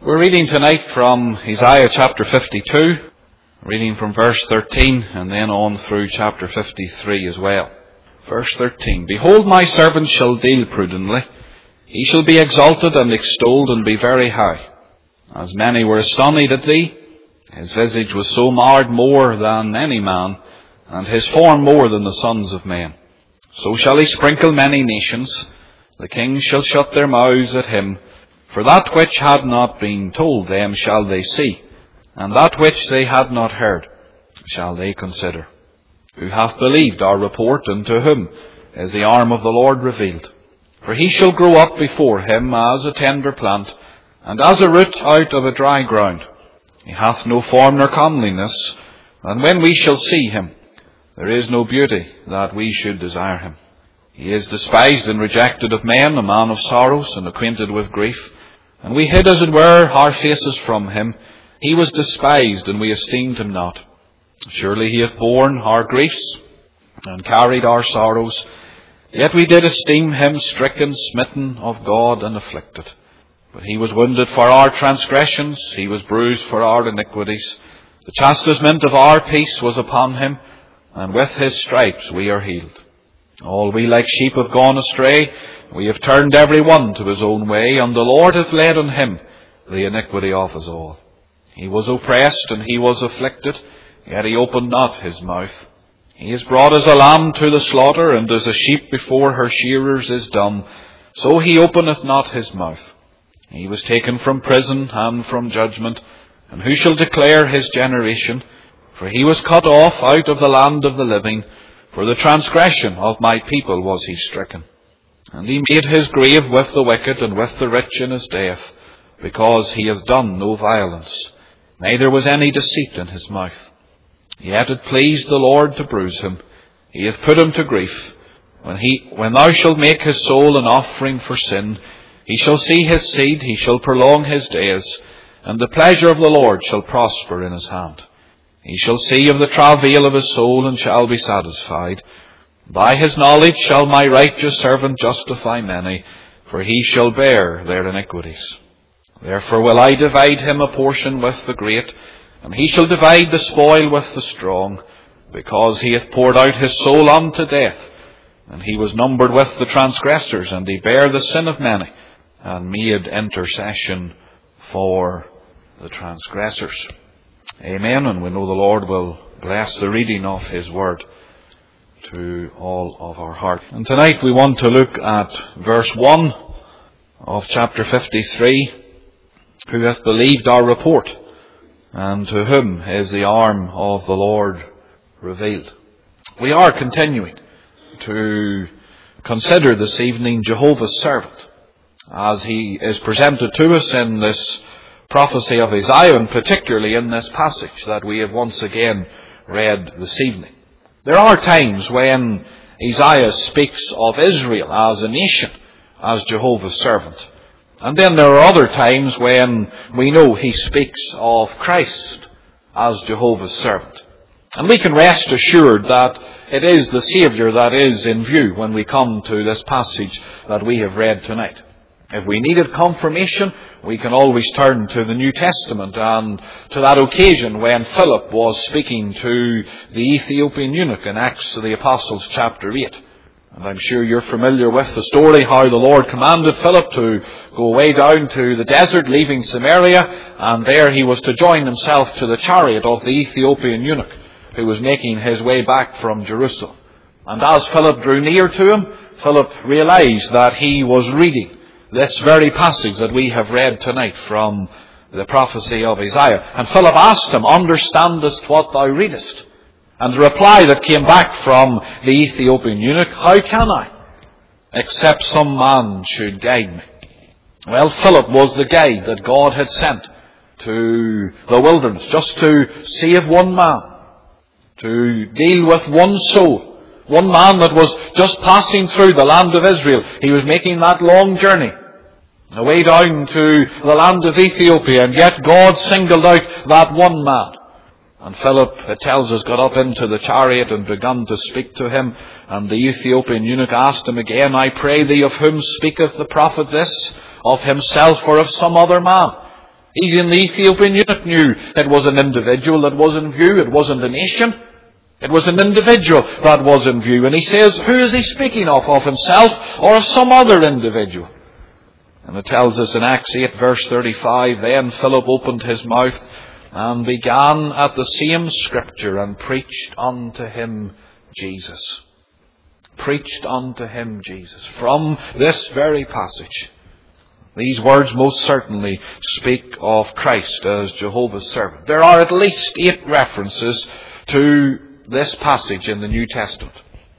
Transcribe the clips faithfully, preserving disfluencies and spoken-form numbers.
We're reading tonight from Isaiah chapter fifty-two, reading from verse thirteen and then on through chapter fifty-three as well. Verse thirteen, Behold, my servant shall deal prudently. He shall be exalted and extolled and be very high. As many were astonished at thee, his visage was so marred more than any man, and his form more than the sons of men. So shall he sprinkle many nations. The kings shall shut their mouths at him. For that which had not been told them shall they see, and that which they had not heard shall they consider. Who hath believed our report, and to whom is the arm of the Lord revealed? For he shall grow up before him as a tender plant, and as a root out of a dry ground. He hath no form nor comeliness, and when we shall see him, there is no beauty that we should desire him. He is despised and rejected of men, a man of sorrows and acquainted with grief. And we hid, as it were, our faces from him. He was despised, and we esteemed him not. Surely he hath borne our griefs, and carried our sorrows. Yet we did esteem him stricken, smitten of God, and afflicted. But he was wounded for our transgressions, he was bruised for our iniquities. The chastisement of our peace was upon him, and with his stripes we are healed. All we like sheep have gone astray. We have turned every one to his own way, and the Lord hath laid on him the iniquity of us all. He was oppressed, and he was afflicted, yet he opened not his mouth. He is brought as a lamb to the slaughter, and as a sheep before her shearers is dumb, so he openeth not his mouth. He was taken from prison and from judgment, and who shall declare his generation? For he was cut off out of the land of the living. For the transgression of my people was he stricken. And he made his grave with the wicked and with the rich in his death, because he hath done no violence, neither was any deceit in his mouth. Yet it pleased the Lord to bruise him. He hath put him to grief. When he, when thou shalt make his soul an offering for sin, he shall see his seed, he shall prolong his days, and the pleasure of the Lord shall prosper in his hand. He shall see of the travail of his soul, and shall be satisfied. By his knowledge shall my righteous servant justify many, for he shall bear their iniquities. Therefore will I divide him a portion with the great, and he shall divide the spoil with the strong, because he hath poured out his soul unto death, and he was numbered with the transgressors, and he bare the sin of many, and made intercession for the transgressors. Amen, and we know the Lord will bless the reading of his word to all of our heart. And tonight we want to look at verse one of chapter fifty-three. Who hath believed our report, and to whom is the arm of the Lord revealed? We are continuing to consider this evening Jehovah's servant, as he is presented to us in this prophecy of Isaiah, and particularly in this passage that we have once again read this evening. There are times when Isaiah speaks of Israel as a nation, as Jehovah's servant. And then there are other times when we know he speaks of Christ as Jehovah's servant. And we can rest assured that it is the Saviour that is in view when we come to this passage that we have read tonight. If we needed confirmation, we can always turn to the New Testament and to that occasion when Philip was speaking to the Ethiopian eunuch in Acts of the Apostles chapter eight. And I'm sure you're familiar with the story, how the Lord commanded Philip to go way down to the desert, leaving Samaria, and there he was to join himself to the chariot of the Ethiopian eunuch, who was making his way back from Jerusalem. And as Philip drew near to him, Philip realized that he was reading this very passage that we have read tonight from the prophecy of Isaiah. And Philip asked him, Understandest what thou readest? And the reply that came back from the Ethiopian eunuch, How can I, except some man should guide me? Well, Philip was the guide that God had sent to the wilderness, just to save one man, to deal with one soul. One man that was just passing through the land of Israel. He was making that long journey away down to the land of Ethiopia, and yet God singled out that one man. And Philip, it tells us, got up into the chariot and began to speak to him. And the Ethiopian eunuch asked him again, I pray thee, of whom speaketh the prophet this? Of himself or of some other man? Even the Ethiopian eunuch knew it was an individual that was in view. It wasn't a nation. It was an individual that was in view. And he says, who is he speaking of? Of himself or of some other individual? And it tells us in Acts eight verse thirty-five, then Philip opened his mouth and began at the same scripture and preached unto him Jesus. Preached unto him Jesus. From this very passage, these words most certainly speak of Christ as Jehovah's servant. There are at least eight references to this passage in the New Testament.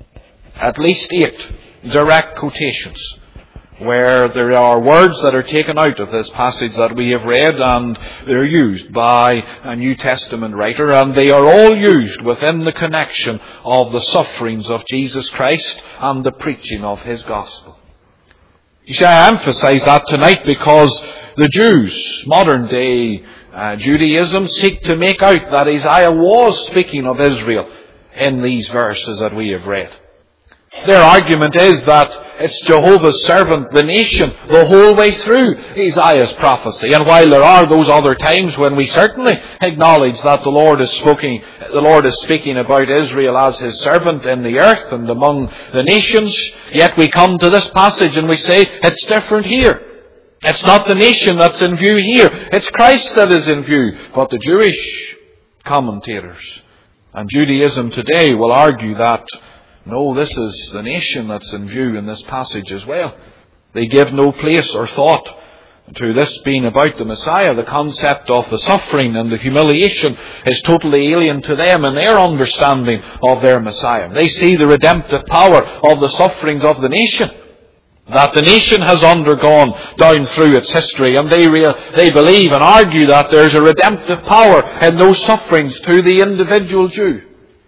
At least eight direct quotations where there are words that are taken out of this passage that we have read, and they're used by a New Testament writer, and they are all used within the connection of the sufferings of Jesus Christ and the preaching of his gospel. You see, I emphasize that tonight because the Jews, modern day uh, Judaism, seek to make out that Isaiah was speaking of Israel in these verses that we have read. Their argument is that it's Jehovah's servant, the nation, the whole way through Isaiah's prophecy. And while there are those other times when we certainly acknowledge that the Lord is speaking, the Lord is speaking about Israel as his servant in the earth and among the nations, yet we come to this passage and we say it's different here. It's not the nation that's in view here. It's Christ that is in view. But the Jewish commentators and Judaism today will argue that no, this is the nation that's in view in this passage as well. They give no place or thought to this being about the Messiah. The concept of the suffering and the humiliation is totally alien to them in their understanding of their Messiah. They see the redemptive power of the sufferings of the nation that the nation has undergone down through its history, and they real, they believe and argue that there's a redemptive power in those sufferings to the individual Jew.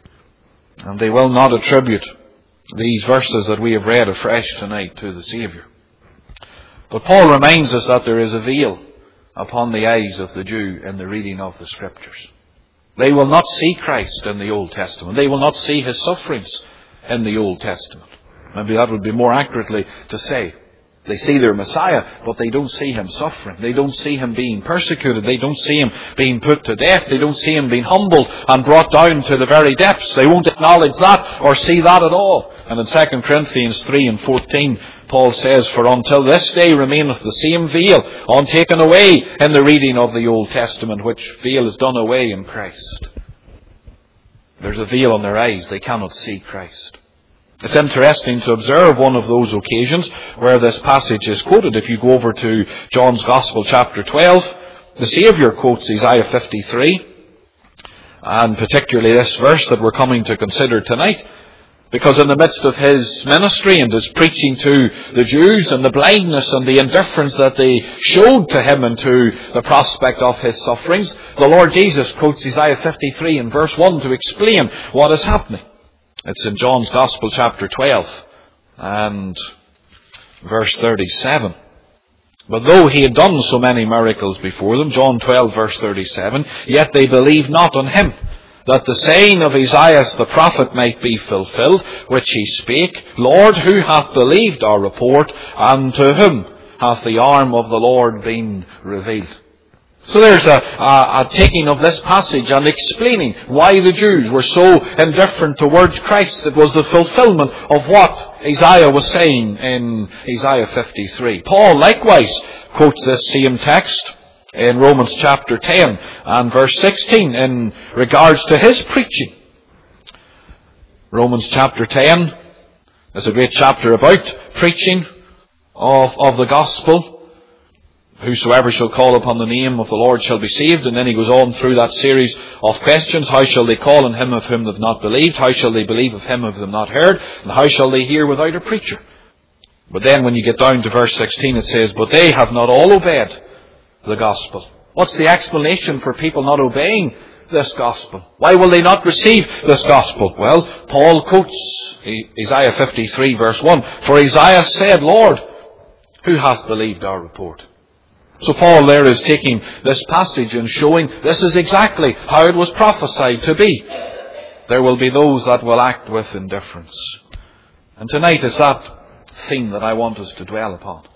And they will not attribute these verses that we have read afresh tonight to the Saviour. But Paul reminds us that there is a veil upon the eyes of the Jew in the reading of the Scriptures. They will not see Christ in the Old Testament. They will not see his sufferings in the Old Testament. Maybe that would be more accurately to say. They see their Messiah, but they don't see him suffering. They don't see him being persecuted. They don't see him being put to death. They don't see him being humbled and brought down to the very depths. They won't acknowledge that or see that at all. And in Second Corinthians three and fourteen, Paul says, for until this day remaineth the same veil untaken away in the reading of the Old Testament, which veil is done away in Christ. There's a veil on their eyes. They cannot see Christ. It's interesting to observe one of those occasions where this passage is quoted. If you go over to John's Gospel chapter twelve, the Saviour quotes Isaiah fifty-three, and particularly this verse that we're coming to consider tonight, because in the midst of his ministry and his preaching to the Jews and the blindness and the indifference that they showed to him and to the prospect of his sufferings, the Lord Jesus quotes Isaiah fifty-three in verse one to explain what is happening. It's in John's Gospel chapter twelve and verse thirty-seven. But though he had done so many miracles before them, John twelve verse thirty-seven, yet they believed not on him, that the saying of Isaiah the prophet might be fulfilled, which he spake, Lord, who hath believed our report, and to whom hath the arm of the Lord been revealed? So there's a, a, a taking of this passage and explaining why the Jews were so indifferent towards Christ. It was the fulfillment of what Isaiah was saying in Isaiah fifty-three. Paul likewise quotes this same text in Romans chapter ten and verse sixteen in regards to his preaching. Romans chapter ten is a great chapter about preaching of, of the gospel. Whosoever shall call upon the name of the Lord shall be saved. And then he goes on through that series of questions. How shall they call on him of whom they have not believed? How shall they believe of him of whom they have not heard? And how shall they hear without a preacher? But then when you get down to verse sixteen, it says, but they have not all obeyed the gospel. What's the explanation for people not obeying this gospel? Why will they not receive this gospel? Well, Paul quotes Isaiah fifty-three verse one. For Isaiah said, Lord, who hath believed our report? So Paul there is taking this passage and showing this is exactly how it was prophesied to be. There will be those that will act with indifference. And tonight is that theme that I want us to dwell upon.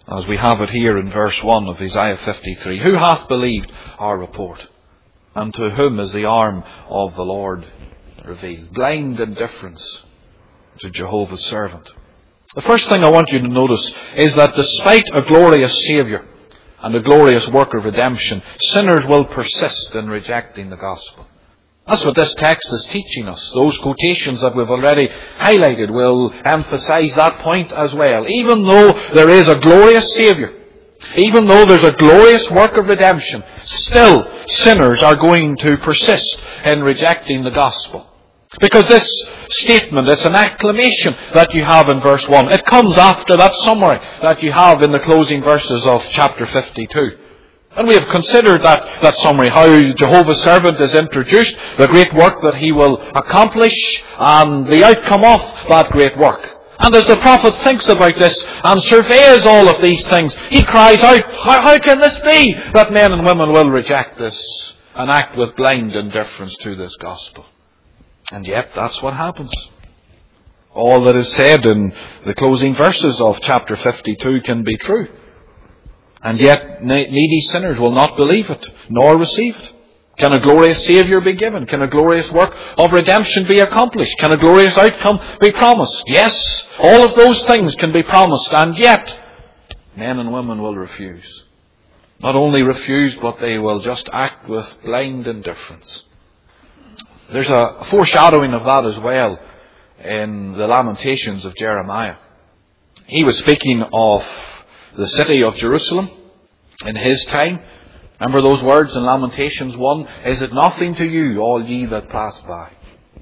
as we have it here in verse one of Isaiah fifty-three. Who hath believed our report? And to whom is the arm of the Lord revealed? Blind indifference to Jehovah's servant. The first thing I want you to notice is that despite a glorious Saviour and a glorious work of redemption, sinners will persist in rejecting the gospel. That's what this text is teaching us. Those quotations that we've already highlighted will emphasize that point as well. Even though there is a glorious Saviour, even though there's a glorious work of redemption, still sinners are going to persist in rejecting the gospel. Because this statement, it's an acclamation that you have in verse one. It comes after that summary that you have in the closing verses of chapter fifty-two. And we have considered that, that summary, how Jehovah's servant is introduced, the great work that he will accomplish, and the outcome of that great work. And as the prophet thinks about this and surveys all of these things, he cries out, how, how can this be that men and women will reject this and act with blind indifference to this gospel? And yet that's what happens. All that is said in the closing verses of chapter fifty-two can be true. And yet needy sinners will not believe it, nor receive it. Can a glorious Saviour be given? Can a glorious work of redemption be accomplished? Can a glorious outcome be promised? Yes, all of those things can be promised, and yet men and women will refuse. Not only refuse, but they will just act with blind indifference. There's a foreshadowing of that as well in the Lamentations of Jeremiah. He was speaking of the city of Jerusalem in his time. Remember those words in Lamentations one? Is it nothing to you, all ye that pass by?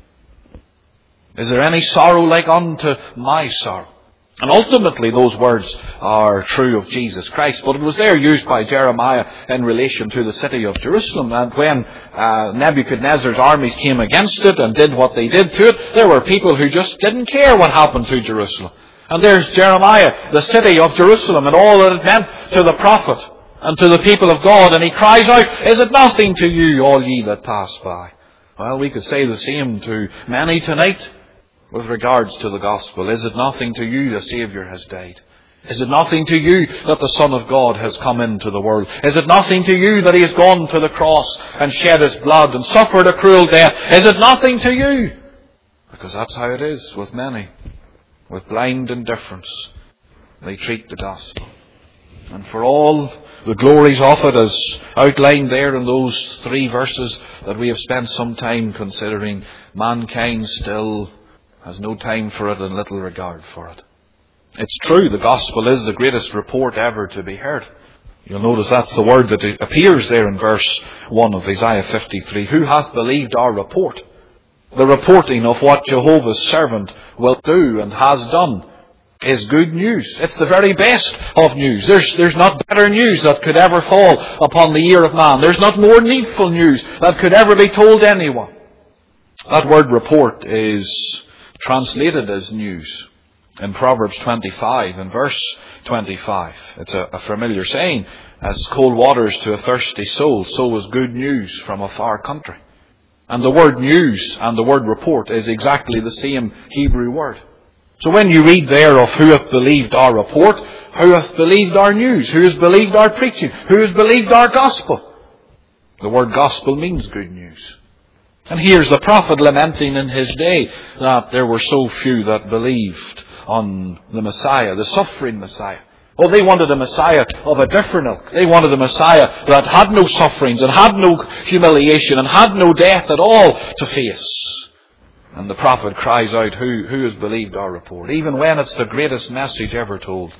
Is there any sorrow like unto my sorrow? And ultimately those words are true of Jesus Christ. But it was there used by Jeremiah in relation to the city of Jerusalem. And when uh, Nebuchadnezzar's armies came against it and did what they did to it, there were people who just didn't care what happened to Jerusalem. And there's Jeremiah, the city of Jerusalem, and all that it meant to the prophet and to the people of God. And he cries out, is it nothing to you, all ye that pass by? Well, we could say the same to many tonight with regards to the gospel. Is it nothing to you the Saviour has died? Is it nothing to you that the Son of God has come into the world? Is it nothing to you that he has gone to the cross and shed his blood and suffered a cruel death? Is it nothing to you? Because that's how it is with many. With blind indifference, they treat the gospel. And for all the glories of it as outlined there in those three verses that we have spent some time considering, mankind still has no time for it and little regard for it. It's true, the gospel is the greatest report ever to be heard. You'll notice that's the word that appears there in verse one of Isaiah fifty-three. Who hath believed our report? The reporting of what Jehovah's servant will do and has done is good news. It's the very best of news. There's, there's not better news that could ever fall upon the ear of man. There's not more needful news that could ever be told anyone. That word report is translated as news in Proverbs twenty-five and verse twenty-five. It's a, a familiar saying, as cold waters to a thirsty soul, so is good news from a far country. And the word news and the word report is exactly the same Hebrew word. So when you read there of who hath believed our report, who hath believed our news, who has believed our preaching, who has believed our gospel, the word gospel means good news. And here's the prophet lamenting in his day that there were so few that believed on the Messiah, the suffering Messiah. Oh, they wanted a Messiah of a different ilk. They wanted a Messiah that had no sufferings and had no humiliation and had no death at all to face. And the prophet cries out, who, who has believed our report? Even when it's the greatest message ever told.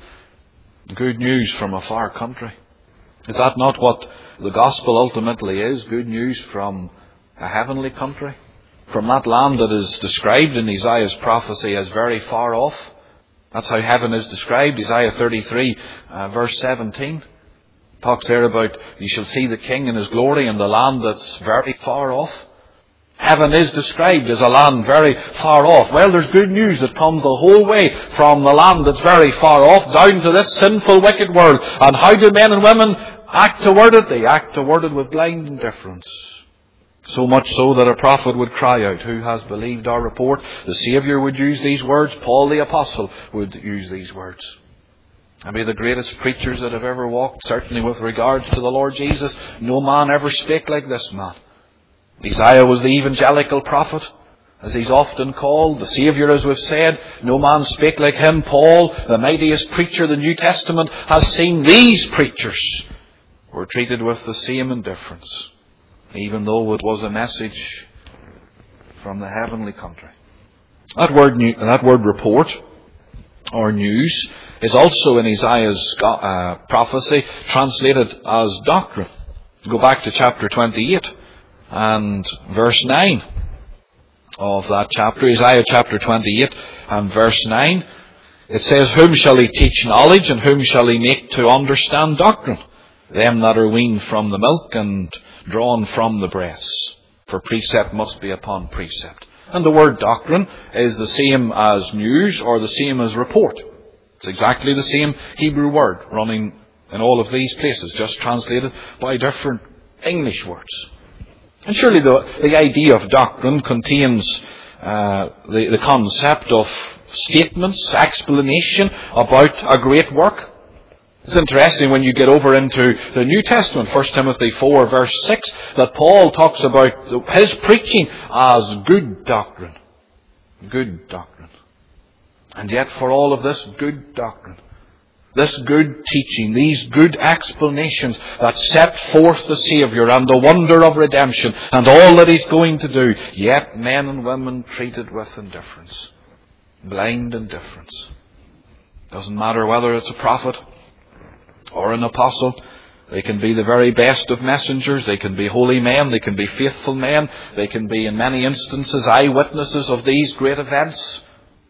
Good news from a far country. Is that not what the gospel ultimately is? Good news from a heavenly country? From that land that is described in Isaiah's prophecy as very far off? That's how heaven is described. Isaiah thirty-three, uh, verse seventeen. Talks there about, you shall see the King in his glory in the land that's very far off. Heaven is described as a land very far off. Well, there's good news that comes the whole way from the land that's very far off down to this sinful, wicked world. And how do men and women act toward it? They act toward it with blind indifference. So much so that a prophet would cry out, who has believed our report? The Saviour would use these words. Paul the Apostle would use these words. Maybe the greatest preachers that have ever walked, certainly with regards to the Lord Jesus, no man ever spake like this man. Isaiah was the evangelical prophet, as he's often called. The Saviour, as we've said, no man spake like him. Paul, the mightiest preacher the New Testament has seen. These preachers were treated with the same indifference, even though it was a message from the heavenly country. That word, that word report, or news, is also in Isaiah's uh, prophecy translated as doctrine. Go back to chapter twenty-eight and verse nine of that chapter, Isaiah chapter twenty-eight and verse nine. It says, "Whom shall he teach knowledge, and whom shall he make to understand doctrine? Them that are weaned from the milk and drawn from the breasts. For precept must be upon precept." And the word doctrine is the same as news, or the same as report. It's exactly the same Hebrew word running in all of these places, just translated by different English words. And surely the, the idea of doctrine contains uh, the, the concept of statements, explanation about a great work. It's interesting when you get over into the New Testament, First Timothy four verse six, that Paul talks about his preaching as good doctrine. Good doctrine. And yet for all of this good doctrine, this good teaching, these good explanations that set forth the Saviour and the wonder of redemption and all that He's going to do, yet men and women treated with indifference. Blind indifference. Doesn't matter whether it's a prophet or an apostle. They can be the very best of messengers. They can be holy men. They can be faithful men. They can be, in many instances, eyewitnesses of these great events.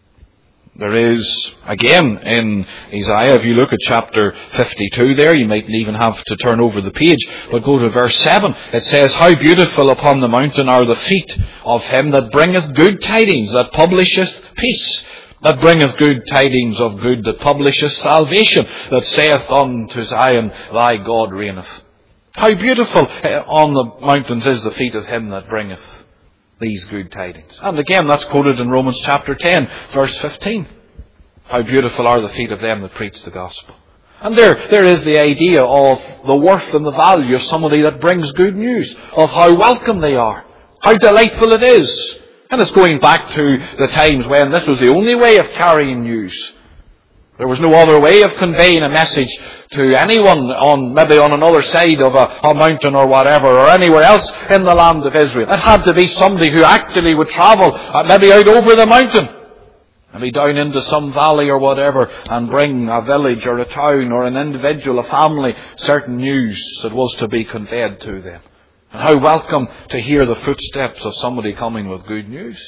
There is, again, in Isaiah, if you look at chapter fifty-two there, you mightn't even have to turn over the page, but go to verse seven. It says, "How beautiful upon the mountain are the feet of him that bringeth good tidings, that publisheth peace, that bringeth good tidings of good, that publisheth salvation, that saith unto Zion, Thy God reigneth." How beautiful on the mountains is the feet of him that bringeth these good tidings. And again, that's quoted in Romans chapter ten, verse fifteen. How beautiful are the feet of them that preach the gospel. And there, there is the idea of the worth and the value of somebody that brings good news, of how welcome they are, how delightful it is. And it's going back to the times when this was the only way of carrying news. There was no other way of conveying a message to anyone on, maybe on another side of a, a mountain or whatever, or anywhere else in the land of Israel. It had to be somebody who actually would travel, uh, maybe out over the mountain, maybe down into some valley or whatever, and bring a village or a town or an individual, a family, certain news that was to be conveyed to them. And how welcome to hear the footsteps of somebody coming with good news.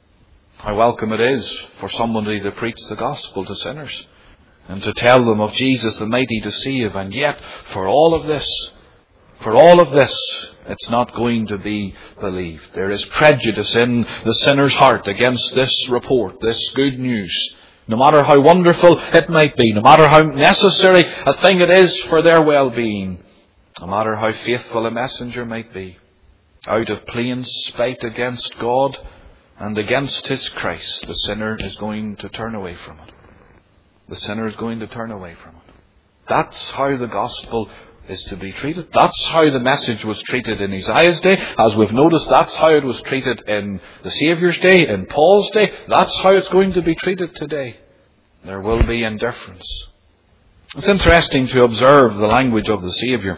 How welcome it is for somebody to preach the gospel to sinners and to tell them of Jesus the mighty to save. And yet, for all of this, for all of this, it's not going to be believed. There is prejudice in the sinner's heart against this report, this good news. No matter how wonderful it might be, no matter how necessary a thing it is for their well-being, no matter how faithful a messenger might be, out of plain spite against God and against His Christ, the sinner is going to turn away from it. The sinner is going to turn away from it. That's how the gospel is to be treated. That's how the message was treated in Isaiah's day. As we've noticed, that's how it was treated in the Saviour's day, in Paul's day. That's how it's going to be treated today. There will be indifference. It's interesting to observe the language of the Saviour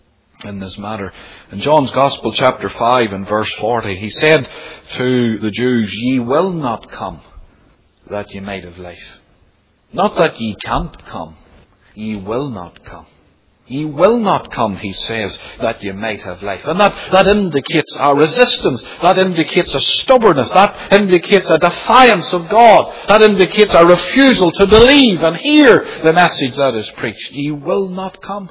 in this matter. In John's Gospel, chapter five and verse forty, He said to the Jews, "Ye will not come, that ye might have life." Not that ye can't come. Ye will not come. Ye will not come, He says, that ye might have life. And that, that indicates a resistance. That indicates a stubbornness. That indicates a defiance of God. That indicates a refusal to believe and hear the message that is preached. Ye will not come.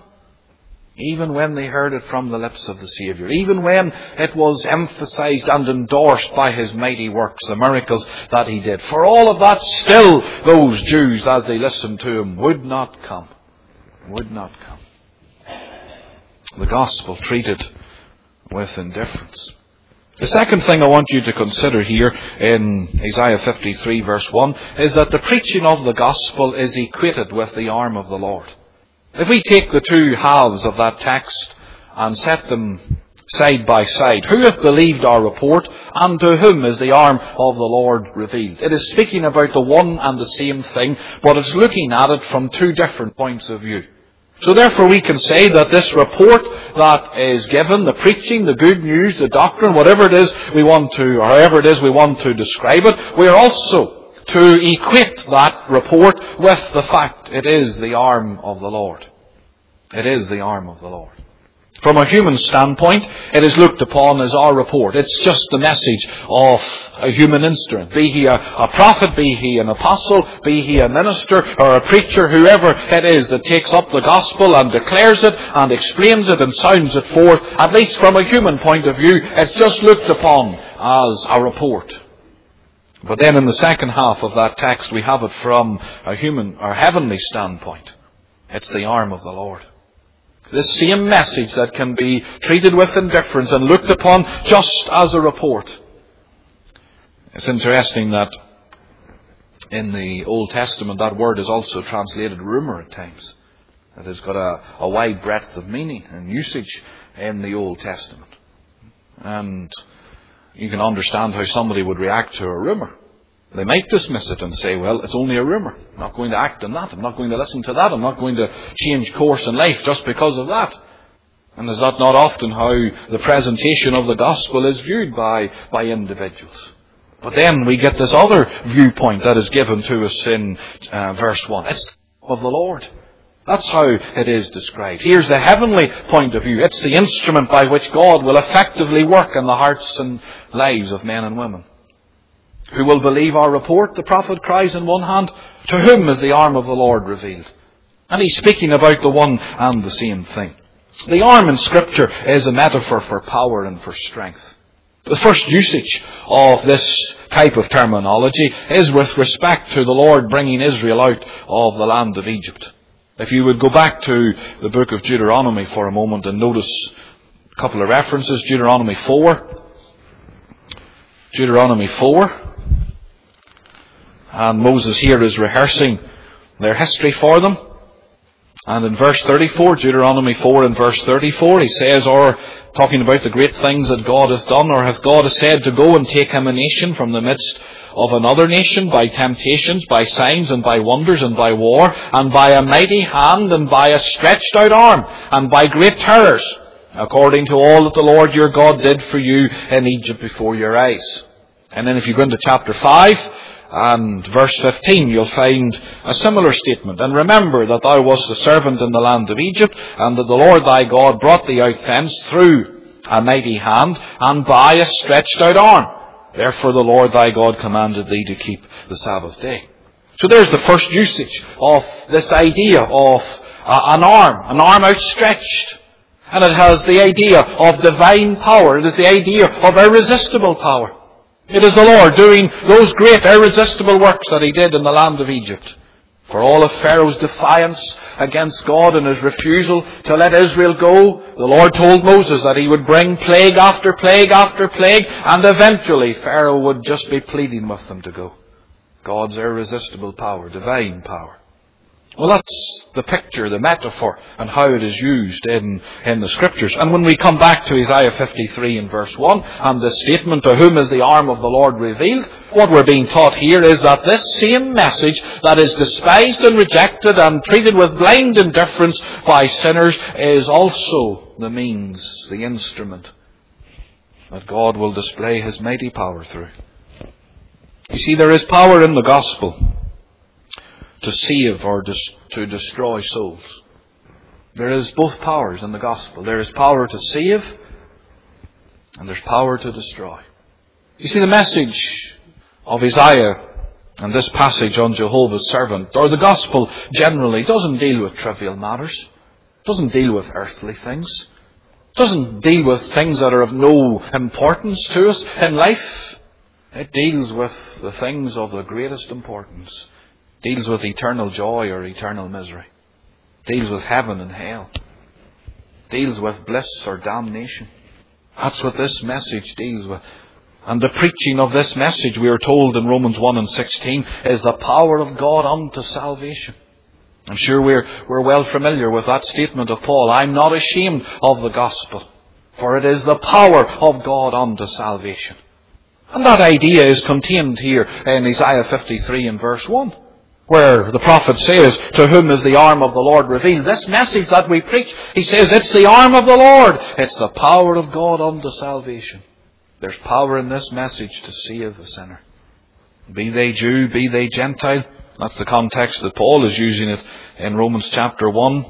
Even when they heard it from the lips of the Saviour, even when it was emphasized and endorsed by His mighty works, the miracles that He did. For all of that, still those Jews, as they listened to Him, would not come. Would not come. The gospel treated with indifference. The second thing I want you to consider here in Isaiah fifty-three verse one is that the preaching of the gospel is equated with the arm of the Lord. If we take the two halves of that text and set them side by side, who hath believed our report, and to whom is the arm of the Lord revealed? It is speaking about the one and the same thing, but it's looking at it from two different points of view. So therefore we can say that this report that is given, the preaching, the good news, the doctrine, whatever it is we want to, or however it is we want to describe it, we are also to equate that report with the fact it is the arm of the Lord. It is the arm of the Lord. From a human standpoint, it is looked upon as our report. It's just the message of a human instrument. Be he a, a prophet, be he an apostle, be he a minister or a preacher, whoever it is that takes up the gospel and declares it and explains it and sounds it forth, at least from a human point of view, it's just looked upon as a report. But then in the second half of that text, we have it from a human or heavenly standpoint. It's the arm of the Lord. This same message that can be treated with indifference and looked upon just as a report. It's interesting that in the Old Testament that word is also translated rumour at times. It has got a, a wide breadth of meaning and usage in the Old Testament. And you can understand how somebody would react to a rumour. They might dismiss it and say, well, it's only a rumour. I'm not going to act on that. I'm not going to listen to that. I'm not going to change course in life just because of that. And is that not often how the presentation of the gospel is viewed by, by individuals? But then we get this other viewpoint that is given to us in uh, verse one. It's of the Lord. That's how it is described. Here's the heavenly point of view. It's the instrument by which God will effectively work in the hearts and lives of men and women. Who will believe our report? The prophet cries in one hand, to whom is the arm of the Lord revealed? And he's speaking about the one and the same thing. The arm in Scripture is a metaphor for power and for strength. The first usage of this type of terminology is with respect to the Lord bringing Israel out of the land of Egypt. If you would go back to the book of Deuteronomy for a moment and notice a couple of references. Deuteronomy four. Deuteronomy four. And Moses here is rehearsing their history for them. And in verse thirty-four, Deuteronomy four and verse thirty-four, he says, or talking about the great things that God hath done, or hath God said to go and take him a nation from the midst of another nation by temptations, by signs and by wonders and by war, and by a mighty hand and by a stretched out arm, and by great terrors, according to all that the Lord your God did for you in Egypt before your eyes. And then if you go into chapter five, and verse fifteen, you'll find a similar statement. And remember that thou wast a servant in the land of Egypt, and that the Lord thy God brought thee out thence through a mighty hand, and by a stretched out arm. Therefore the Lord thy God commanded thee to keep the Sabbath day. So there's the first usage of this idea of uh, an arm, an arm outstretched. And it has the idea of divine power. It is the idea of irresistible power. It is the Lord doing those great irresistible works that he did in the land of Egypt. For all of Pharaoh's defiance against God and his refusal to let Israel go, the Lord told Moses that he would bring plague after plague after plague, and eventually Pharaoh would just be pleading with them to go. God's irresistible power, divine power. Well, that's the picture, the metaphor, and how it is used in, in the Scriptures. And when we come back to Isaiah fifty-three and verse one, and the statement, to whom is the arm of the Lord revealed, what we're being taught here is that this same message that is despised and rejected and treated with blind indifference by sinners is also the means, the instrument, that God will display his mighty power through. You see, there is power in the gospel to save or to destroy souls. There is both powers in the gospel. There is power to save, and there's power to destroy. You see, the message of Isaiah and this passage on Jehovah's servant, or the gospel generally, doesn't deal with trivial matters. It doesn't deal with earthly things. It doesn't deal with things that are of no importance to us in life. It deals with the things of the greatest importance. Deals with eternal joy or eternal misery. Deals with heaven and hell. Deals with bliss or damnation. That's what this message deals with. And the preaching of this message, we are told in Romans one and sixteen, is the power of God unto salvation. I'm sure we're, we're well familiar with that statement of Paul. I'm not ashamed of the gospel, for it is the power of God unto salvation. And that idea is contained here in Isaiah fifty-three and verse one, where the prophet says, to whom is the arm of the Lord revealed? This message that we preach, he says, it's the arm of the Lord. It's the power of God unto salvation. There's power in this message to save the sinner. Be they Jew, be they Gentile. That's the context that Paul is using it in Romans chapter one.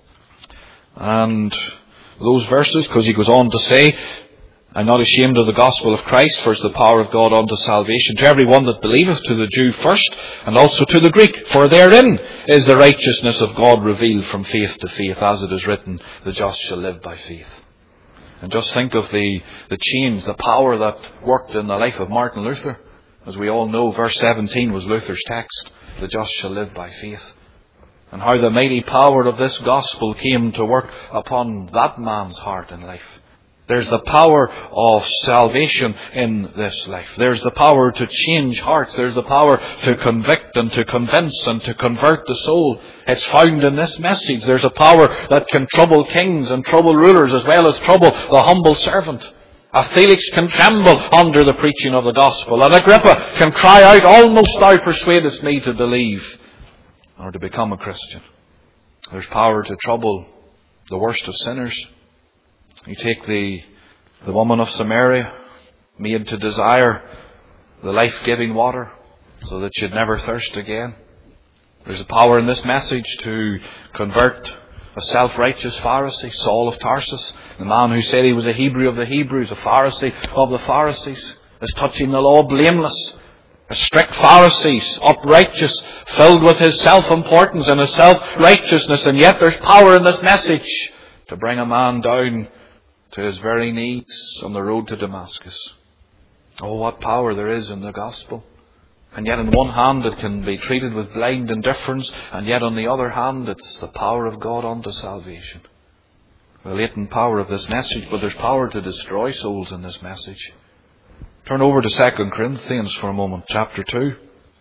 And those verses, because he goes on to say, I'm not ashamed of the gospel of Christ, for it's the power of God unto salvation to every one that believeth, to the Jew first, and also to the Greek. For therein is the righteousness of God revealed from faith to faith, as it is written, the just shall live by faith. And just think of the, the change, the power that worked in the life of Martin Luther. As we all know, verse seventeen was Luther's text, the just shall live by faith. And how the mighty power of this gospel came to work upon that man's heart and life. There's the power of salvation in this life. There's the power to change hearts. There's the power to convict and to convince and to convert the soul. It's found in this message. There's a power that can trouble kings and trouble rulers as well as trouble the humble servant. A Felix can tremble under the preaching of the gospel. And Agrippa can cry out, almost thou persuadest me to believe or to become a Christian. There's power to trouble the worst of sinners. You take the, the woman of Samaria, made to desire the life-giving water so that she'd never thirst again. There's a power in this message to convert a self-righteous Pharisee, Saul of Tarsus, the man who said he was a Hebrew of the Hebrews, a Pharisee of the Pharisees, as touching the law blameless, a strict Pharisee, uprighteous, filled with his self-importance and his self-righteousness, and yet there's power in this message to bring a man down to his very knees on the road to Damascus. Oh, what power there is in the gospel. And yet on one hand it can be treated with blind indifference, and yet on the other hand it's the power of God unto salvation. The latent power of this message, but there's power to destroy souls in this message. Turn over to Second Corinthians for a moment, chapter two.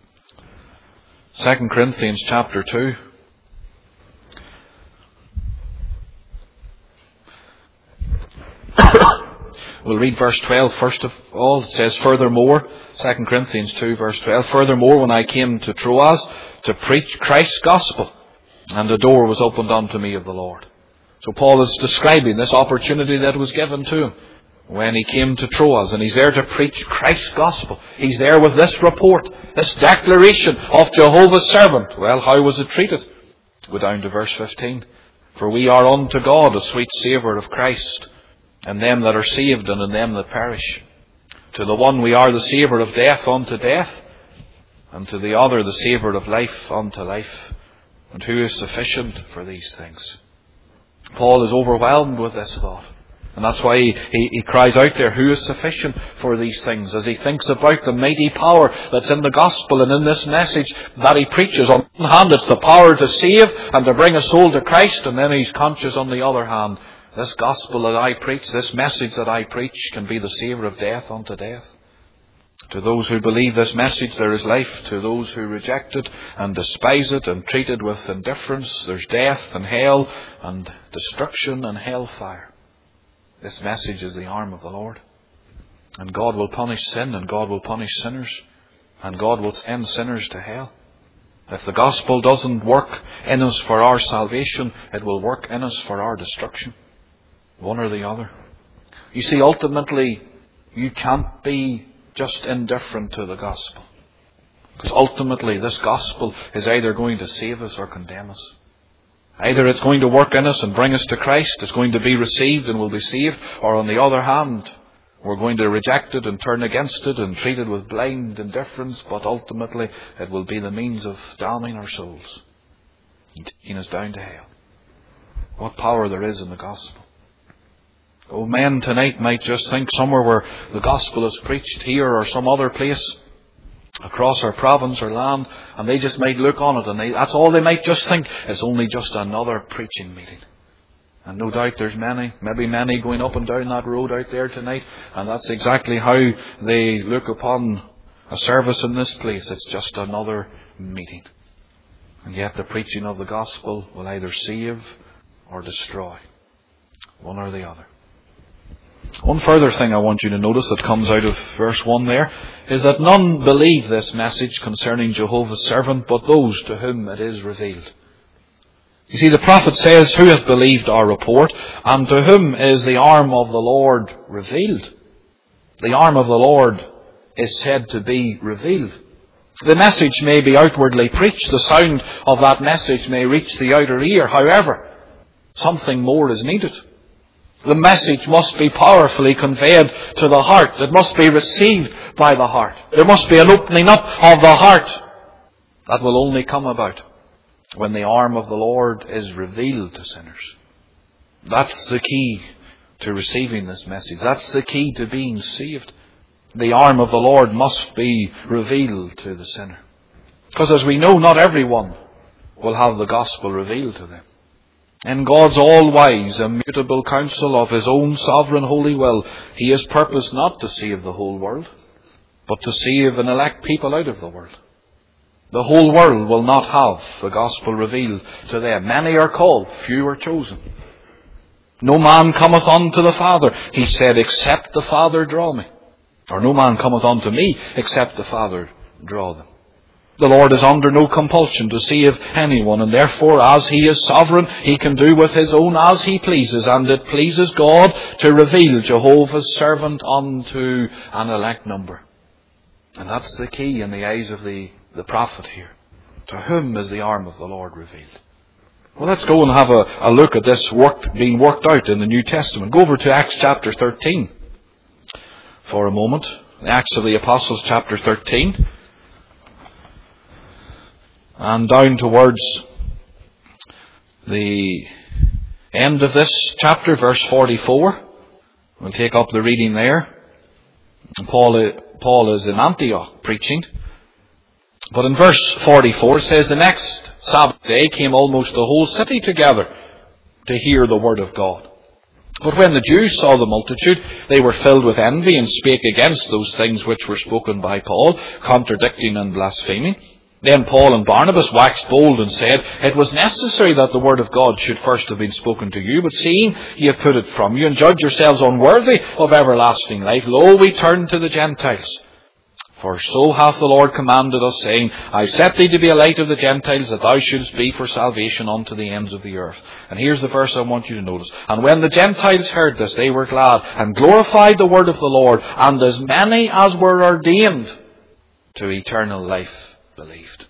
Second Corinthians chapter two. We'll read verse twelve first of all. It says, furthermore, Second Corinthians two verse twelve, furthermore, when I came to Troas to preach Christ's gospel, and the door was opened unto me of the Lord. So Paul is describing this opportunity that was given to him when he came to Troas, and he's there to preach Christ's gospel. He's there with this report, this declaration of Jehovah's servant. Well, how was it treated? Go down to verse fifteen. For we are unto God a sweet savour of Christ, and them that are saved and in them that perish. To the one we are the savour of death unto death, and to the other the savour of life unto life. And who is sufficient for these things? Paul is overwhelmed with this thought. And that's why he, he, he cries out there, who is sufficient for these things? As he thinks about the mighty power that's in the gospel and in this message that he preaches. On one hand, it's the power to save and to bring a soul to Christ. And then he's conscious on the other hand, this gospel that I preach, this message that I preach can be the savour of death unto death. To those who believe this message there is life. To those who reject it and despise it and treat it with indifference, there's death and hell and destruction and hellfire. This message is the arm of the Lord. And God will punish sin, and God will punish sinners, and God will send sinners to hell. If the gospel doesn't work in us for our salvation, it will work in us for our destruction. One or the other. You see, ultimately, you can't be just indifferent to the gospel. Because ultimately, this gospel is either going to save us or condemn us. Either it's going to work in us and bring us to Christ, it's going to be received and we'll be saved, or on the other hand, we're going to reject it and turn against it and treat it with blind indifference, but ultimately it will be the means of damning our souls and taking us down to hell. What power there is in the gospel. Oh, men tonight might just think somewhere where the gospel is preached, here or some other place across our province or land, and they just might look on it and they, that's all they might just think. It's only just another preaching meeting. And no doubt there's many, maybe many going up and down that road out there tonight, and that's exactly how they look upon a service in this place. It's just another meeting. And yet the preaching of the gospel will either save or destroy. One or the other. One further thing I want you to notice that comes out of verse one there is that none believe this message concerning Jehovah's servant but those to whom it is revealed. You see, the prophet says, who hath believed our report, and to whom is the arm of the Lord revealed? The arm of the Lord is said to be revealed. The message may be outwardly preached. The sound of that message may reach the outer ear. However, something more is needed. The message must be powerfully conveyed to the heart. It must be received by the heart. There must be an opening up of the heart that will only come about when the arm of the Lord is revealed to sinners. That's the key to receiving this message. That's the key to being saved. The arm of the Lord must be revealed to the sinner. Because as we know, not everyone will have the gospel revealed to them. In God's all-wise, immutable counsel of His own sovereign holy will, He has purposed not to save the whole world, but to save and elect people out of the world. The whole world will not have the gospel revealed to them. Many are called, few are chosen. No man cometh unto the Father, He said, except the Father draw me. Or no man cometh unto me, except the Father draw them. The Lord is under no compulsion to save anyone, and therefore, as He is sovereign, He can do with His own as He pleases, and it pleases God to reveal Jehovah's servant unto an elect number. And that's the key in the eyes of the, the prophet here. To whom is the arm of the Lord revealed? Well, let's go and have a, a look at this work being worked out in the New Testament. Go over to Acts chapter thirteen for a moment. Acts of the Apostles chapter thirteen. And down towards the end of this chapter, verse forty-four. We'll take up the reading there. Paul, Paul is in Antioch preaching. But in verse forty-four it says, the next Sabbath day came almost the whole city together to hear the word of God. But when the Jews saw the multitude, they were filled with envy and spake against those things which were spoken by Paul, contradicting and blaspheming. Then Paul and Barnabas waxed bold and said, it was necessary that the word of God should first have been spoken to you, but seeing ye have put it from you, and judge yourselves unworthy of everlasting life, lo, we turn to the Gentiles. For so hath the Lord commanded us, saying, I set thee to be a light of the Gentiles, that thou shouldest be for salvation unto the ends of the earth. And here's the verse I want you to notice. And when the Gentiles heard this, they were glad, and glorified the word of the Lord, and as many as were ordained to eternal life believed.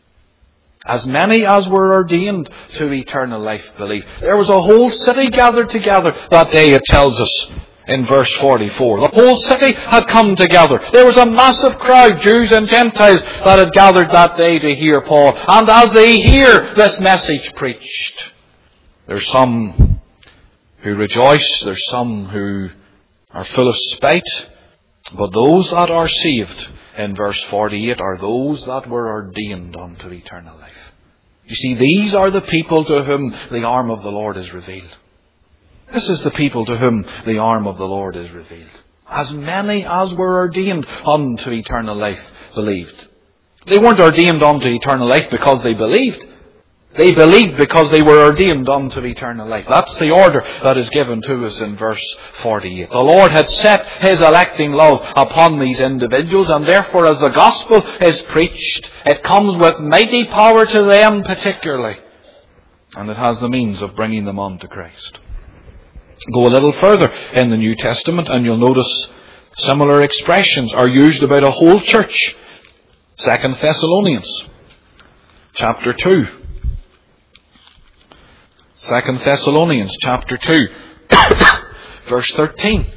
As many as were ordained to eternal life believed. There was a whole city gathered together that day, it tells us in verse forty-four. The whole city had come together. There was a massive crowd, Jews and Gentiles, that had gathered that day to hear Paul. And as they hear this message preached, there's some who rejoice, there's some who are full of spite, but those that are saved, in verse forty-eight, are those that were ordained unto eternal life. You see, these are the people to whom the arm of the Lord is revealed. This is the people to whom the arm of the Lord is revealed. As many as were ordained unto eternal life believed. They weren't ordained unto eternal life because they believed. They believed because they were ordained unto eternal life. That's the order that is given to us in verse forty-eight. The Lord had set His electing love upon these individuals, and therefore as the gospel is preached, it comes with mighty power to them particularly. And it has the means of bringing them on to Christ. Go a little further in the New Testament and you'll notice similar expressions are used about a whole church. Second Thessalonians chapter two. Second Thessalonians chapter two, verse thirteen.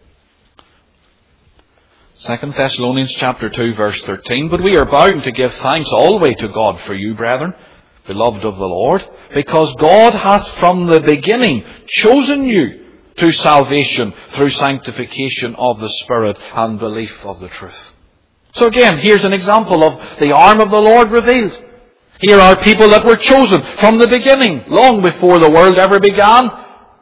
Second Thessalonians chapter two, verse thirteen. But we are bound to give thanks always to God for you, brethren, beloved of the Lord, because God hath from the beginning chosen you to salvation through sanctification of the Spirit and belief of the truth. So again, here's an example of the arm of the Lord revealed. Here are people that were chosen from the beginning, long before the world ever began.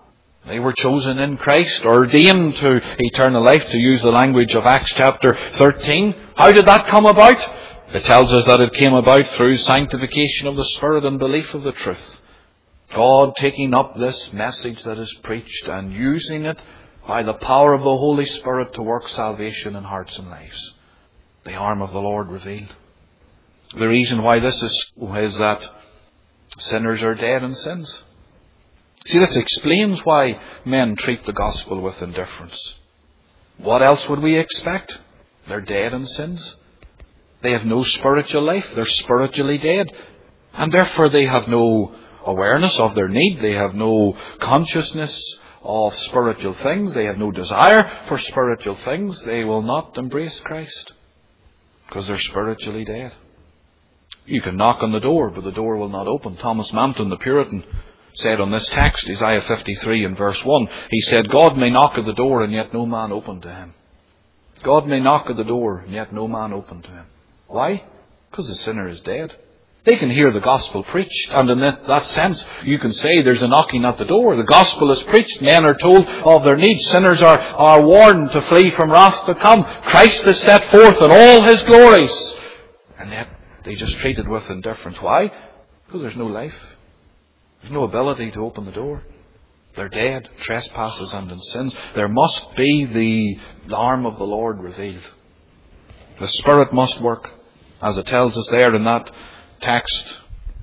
They were chosen in Christ, ordained to eternal life, to use the language of Acts chapter thirteen. How did that come about? It tells us that it came about through sanctification of the Spirit and belief of the truth. God taking up this message that is preached and using it by the power of the Holy Spirit to work salvation in hearts and lives. The arm of the Lord revealed. The reason why this is, is that sinners are dead in sins. See, this explains why men treat the gospel with indifference. What else would we expect? They're dead in sins. They have no spiritual life. They're spiritually dead. And therefore they have no awareness of their need. They have no consciousness of spiritual things. They have no desire for spiritual things. They will not embrace Christ because they're spiritually dead. You can knock on the door, but the door will not open. Thomas Manton, the Puritan, said on this text, Isaiah fifty-three and verse one, he said, God may knock at the door and yet no man open to him. God may knock at the door and yet no man open to him. Why? Because the sinner is dead. They can hear the gospel preached, and in that, that sense you can say there's a knocking at the door. The gospel is preached, men are told of their needs, sinners are, are warned to flee from wrath to come. Christ is set forth in all his glories. And yet they just treat it with indifference. Why? Because there's no life. There's no ability to open the door. They're dead, trespasses and in sins. There must be the arm of the Lord revealed. The Spirit must work, as it tells us there in that text,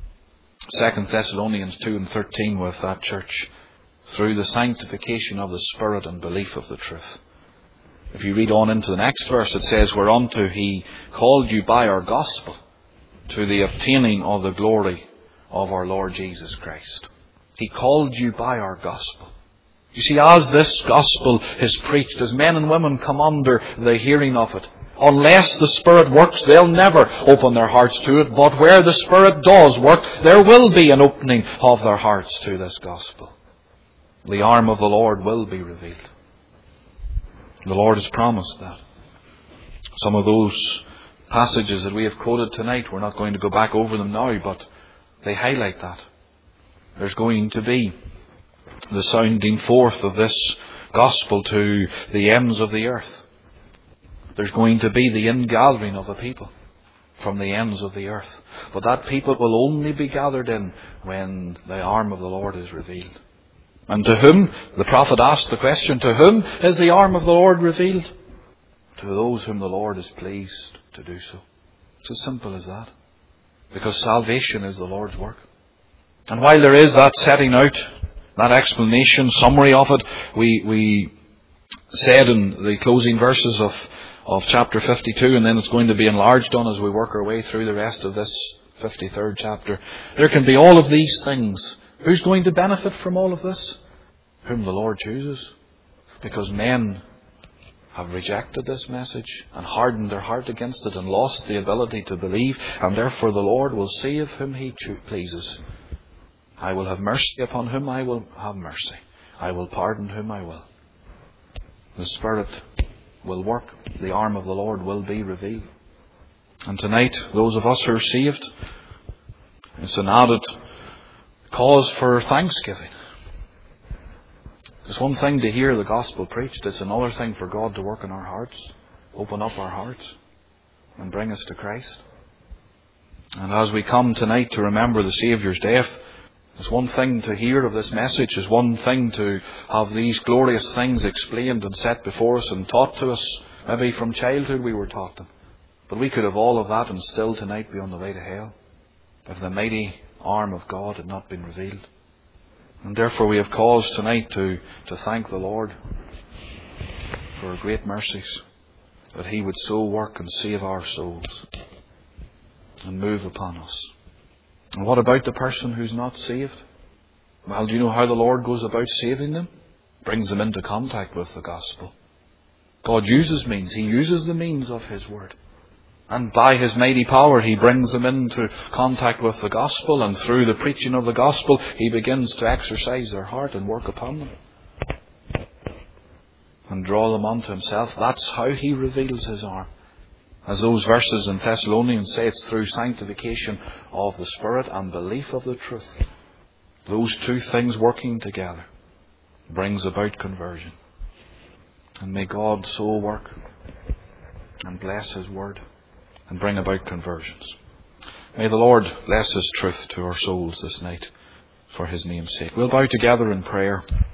Second Thessalonians two and thirteen, with that church, through the sanctification of the Spirit and belief of the truth. If you read on into the next verse, it says, whereunto he called you by our gospel to the obtaining of the glory of our Lord Jesus Christ. He called you by our gospel. You see, as this gospel is preached, as men and women come under the hearing of it, unless the Spirit works, they'll never open their hearts to it. But where the Spirit does work, there will be an opening of their hearts to this gospel. The arm of the Lord will be revealed. The Lord has promised that. Some of those passages that we have quoted tonight, we're not going to go back over them now, but they highlight that. There's going to be the sounding forth of this gospel to the ends of the earth. There's going to be the ingathering of a people from the ends of the earth. But that people will only be gathered in when the arm of the Lord is revealed. And to whom? The prophet asked the question, to whom is the arm of the Lord revealed? To those whom the Lord is pleased to do so. It's as simple as that. Because salvation is the Lord's work. And while there is that setting out, that explanation, summary of it, we, we said in the closing verses of of chapter fifty-two, and then it's going to be enlarged on as we work our way through the rest of this fifty-third chapter. There can be all of these things. Who's going to benefit from all of this? Whom the Lord chooses. Because men have rejected this message and hardened their heart against it and lost the ability to believe, and therefore the Lord will see of whom he pleases. I will have mercy upon whom I will have mercy. I will pardon whom I will. The Spirit will work. The arm of the Lord will be revealed. And tonight, those of us who are saved, it's an added cause for thanksgiving. It's one thing to hear the gospel preached. It's another thing for God to work in our hearts, open up our hearts, and bring us to Christ. And as we come tonight to remember the Saviour's death, it's one thing to hear of this message. It's one thing to have these glorious things explained and set before us and taught to us. Maybe from childhood we were taught them. But we could have all of that and still tonight be on the way to hell if the mighty arm of God had not been revealed. And therefore we have cause tonight to, to thank the Lord for great mercies, that he would so work and save our souls and move upon us. And what about the person who's not saved? Well, do you know how the Lord goes about saving them? Brings them into contact with the gospel. God uses means. He uses the means of his word. And by his mighty power, he brings them into contact with the gospel. And through the preaching of the gospel, he begins to exercise their heart and work upon them. And draw them unto himself. That's how he reveals his arm. As those verses in Thessalonians say, it's through sanctification of the Spirit and belief of the truth. Those two things working together. brings about conversion. And may God so work and bless His word and bring about conversions. May the Lord bless His truth to our souls this night for His name's sake. We'll bow together in prayer.